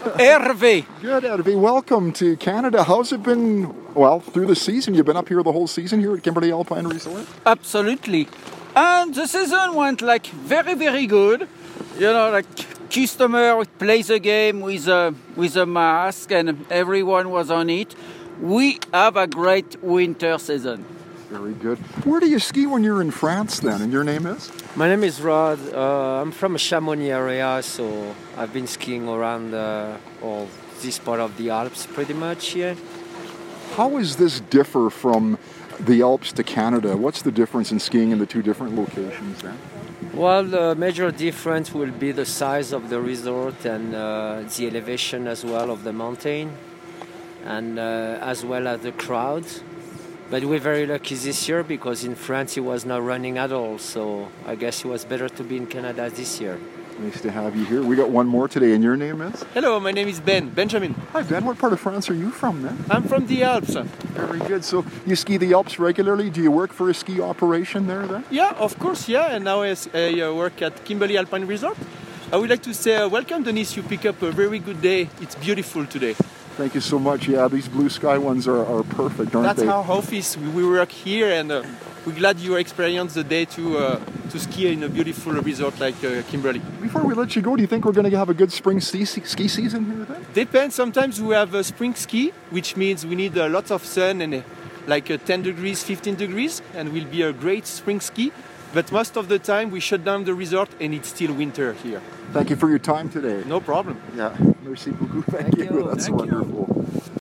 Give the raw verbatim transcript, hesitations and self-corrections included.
Hervé. Good, Hervé. Welcome to Canada. How's it been, well, through the season? You've been up here the whole season here at Kimberley Alpine Resort? Absolutely. And the season went like very, very good. You know, like customer plays a game with a, with a mask and everyone was on it. We have a great winter season. Very good. Where do you ski when you're in France then? And your name is? My name is Rod. Uh, I'm from Chamonix area, so I've been skiing around uh, all this part of the Alps pretty much here. How is this differ from the Alps to Canada? What's the difference in skiing in the two different locations then? Well, the major difference will be the size of the resort and uh, the elevation as well of the mountain, and uh, as well as the crowd. But we're very lucky this year because in France it was not running at all, so I guess it was better to be in Canada this year. Nice to have you here. We got one more today, and your name is? Hello, my name is Ben, Benjamin. Hi Ben, what part of France are you from then? I'm from the Alps. Very good. So you ski the Alps regularly? Do you work for a ski operation there then? Yeah, of course, yeah. And now I, I uh, work at Kimberley Alpine Resort. I would like to say uh, welcome, Denise. You pick up a very good day. It's beautiful today. Thank you so much. Yeah, these blue sky ones are, are perfect, aren't That's they? That's our office. We, we work here, and uh, we're glad you experienced the day to uh, to ski in a beautiful resort like uh, Kimberley. Before we let you go, do you think we're going to have a good spring ski, ski season here then? Depends. Sometimes we have a spring ski, which means we need uh, lots of sun and uh, like uh, ten degrees, fifteen degrees, and will be a great spring ski. But most of the time we shut down the resort and it's still winter here. Thank you for your time today. No problem. Yeah. Merci beaucoup. Thank, Thank you. you. That's Thank wonderful. You.